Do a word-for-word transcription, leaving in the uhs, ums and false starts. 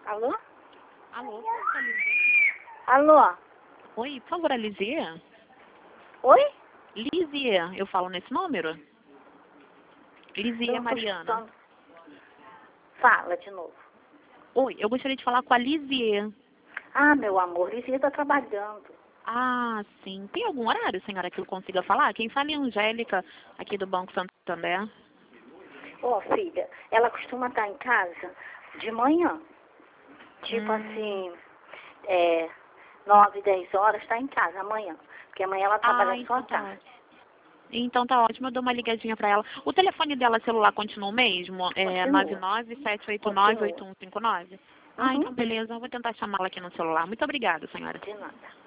Alô? Alô, é Lizia? Alô? Oi, por favor, é Lizia? Oi? Lizia, eu falo nesse número? Eu Lizia não tô Mariana. escutando. Fala de novo. Oi, eu gostaria de falar com a Lizia. Ah, meu amor, Lizia tá trabalhando. Ah, sim. Tem algum horário, senhora, que eu consiga falar? Quem fala é a Angélica, aqui do Banco Santander. Ó, filha, ela costuma estar em casa de manhã. Tipo Hum. assim, é, nove, dez horas tá em casa amanhã. Porque amanhã ela trabalha Ah, só à então tá tarde. ótimo. Então tá ótimo, eu dou uma ligadinha pra ela. O telefone dela celular continua o mesmo? É nove Continua. nove sete oito nove oito Continua. um cinco nove? Ah, Uhum. então beleza, eu vou tentar chamá-la aqui no celular. Muito obrigada, senhora. De nada.